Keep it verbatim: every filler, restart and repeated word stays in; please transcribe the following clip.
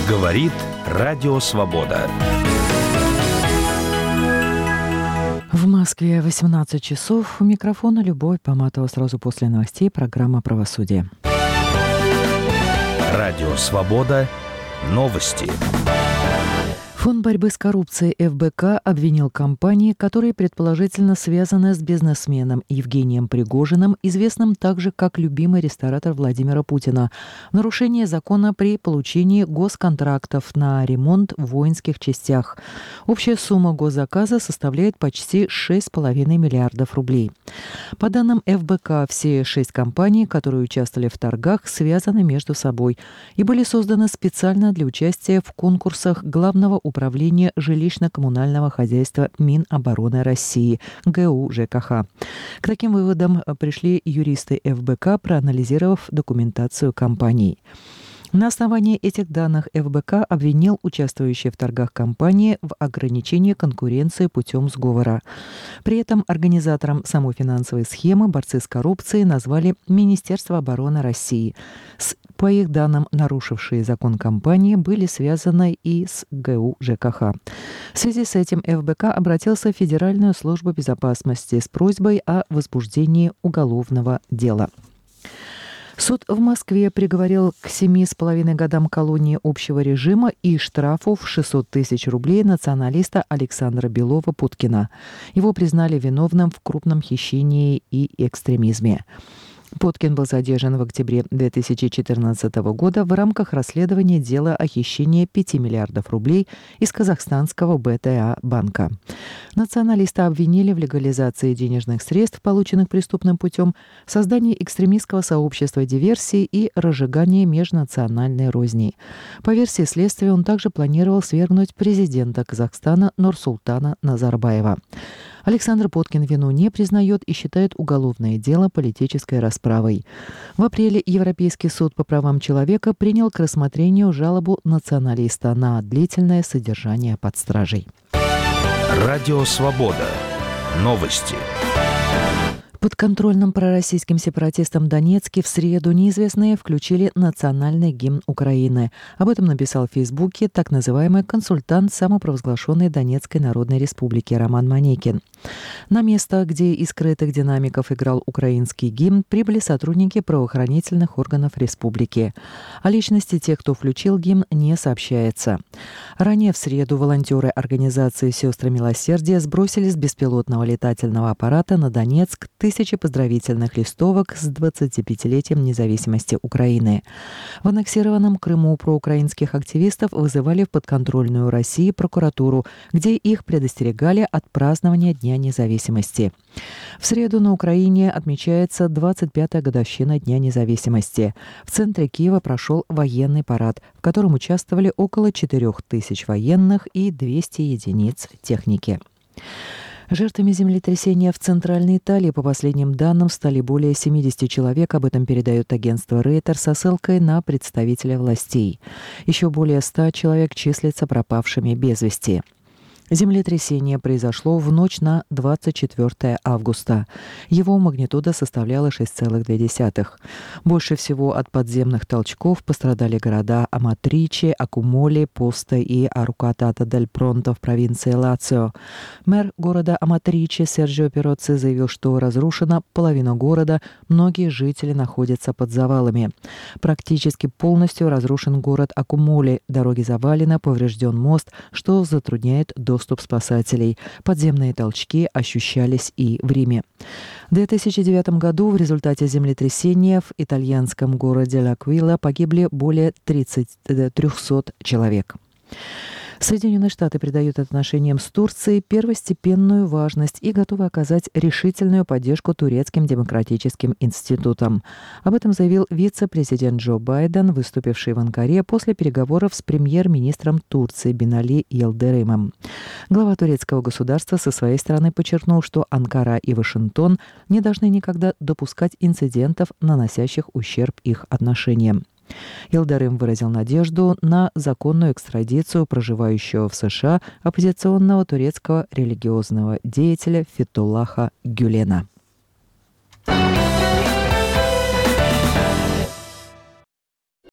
Говорит Радио Свобода. В Москве восемнадцать часов. У микрофона Любовь Поматова. Сразу после новостей программа «Правосудие». Радио Свобода. Новости. Фонд борьбы с коррупцией эф бэ ка обвинил компании, которые предположительно связаны с бизнесменом Евгением Пригожиным, известным также как любимый ресторатор Владимира Путина, в нарушении закона при получении госконтрактов на ремонт в воинских частях. Общая сумма госзаказа составляет почти шесть с половиной миллиардов рублей. По данным эф бэ ка, все шесть компаний, которые участвовали в торгах, связаны между собой и были созданы специально для участия в конкурсах Главного управления жилищно-коммунального хозяйства Минобороны России, гэ у жэ ка ха. К таким выводам пришли юристы эф бэ ка, проанализировав документацию компаний. На основании этих данных эф бэ ка обвинил участвующие в торгах компании в ограничении конкуренции путем сговора. При этом организатором самой финансовой схемы борцы с коррупцией назвали Министерство обороны России. С, по их данным, нарушившие закон компании были связаны и с гэ у жэ ка ха. В связи с этим эф бэ ка обратился в Федеральную службу безопасности с просьбой о возбуждении уголовного дела. Суд в Москве приговорил к семи с половиной годам колонии общего режима и штрафу в шестьсот тысяч рублей националиста Александра Белова-Путкина. Его признали виновным в крупном хищении и экстремизме. Путкин был задержан в октябре две тысячи четырнадцатого года в рамках расследования дела о хищении пяти миллиардов рублей из казахстанского бэ тэ а банка. Националиста обвинили в легализации денежных средств, полученных преступным путем, создании экстремистского сообщества диверсии и разжигании межнациональной розни. По версии следствия, он также планировал свергнуть президента Казахстана Нурсултана Назарбаева. Александр Путкин вину не признает и считает уголовное дело политической расправой. В апреле Европейский суд по правам человека принял к рассмотрению жалобу националиста на длительное содержание под стражей. Радио Свобода. Новости. В подконтрольном пророссийским сепаратистам Донецке в среду неизвестные включили национальный гимн Украины. Об этом написал в Фейсбуке так называемый консультант самопровозглашенной Донецкой Народной Республики Роман Манекин. На место, где из скрытых динамиков играл украинский гимн, прибыли сотрудники правоохранительных органов республики. О личности тех, кто включил гимн, не сообщается. Ранее в среду волонтеры организации «Сестры Милосердия» сбросили с беспилотного летательного аппарата на Донецк тысячи поздравительных листовок с двадцатипятилетием независимости Украины. В аннексированном Крыму проукраинских активистов вызывали в подконтрольную России прокуратуру, где их предостерегали от празднования Дня независимости. В среду на Украине отмечается двадцать пятая годовщина Дня независимости. В центре Киева прошел военный парад, в котором участвовали около четырех тысяч военных и двести единиц техники. Жертвами землетрясения в Центральной Италии, по последним данным, стали более семидесяти человек. Об этом передает агентство Рейтер со ссылкой на представителя властей. Еще более ста человек числятся пропавшими без вести. Землетрясение произошло в ночь на двадцать четвёртое августа. Его магнитуда составляла шесть целых две десятых. Больше всего от подземных толчков пострадали города Аматриче, Акумоле, Поста и Арукатата-дель-Пронто в провинции Лацио. Мэр города Аматриче Серджио Пероцци заявил, что разрушена половина города, многие жители находятся под завалами. Практически полностью разрушен город Акумоле, дороги завалены, поврежден мост, что затрудняет доступ Доступ спасателей. Подземные толчки ощущались и в Риме. В две тысячи девятом году в результате землетрясения в итальянском городе Л'Аквила погибли более трёхсот человек. Соединенные Штаты придают отношениям с Турцией первостепенную важность и готовы оказать решительную поддержку турецким демократическим институтам. Об этом заявил вице-президент Джо Байден, выступивший в Анкаре после переговоров с премьер-министром Турции Бинали Йылдырымом. Глава турецкого государства со своей стороны подчеркнул, что Анкара и Вашингтон не должны никогда допускать инцидентов, наносящих ущерб их отношениям. Йылдырым выразил надежду на законную экстрадицию проживающего в США оппозиционного турецкого религиозного деятеля Фетхуллаха Гюлена.